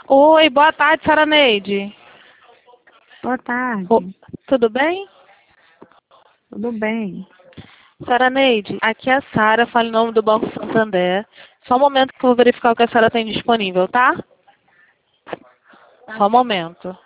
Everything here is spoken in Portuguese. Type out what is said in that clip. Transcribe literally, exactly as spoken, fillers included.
Oi, boa tarde, Sara Neide. Boa tarde. Ô, tudo bem? Tudo bem? Sara Neide, aqui é a Sara, fala em nome do Banco Santander. Só um momento que eu vou verificar o que a Sara tem disponível, tá? Só um momento.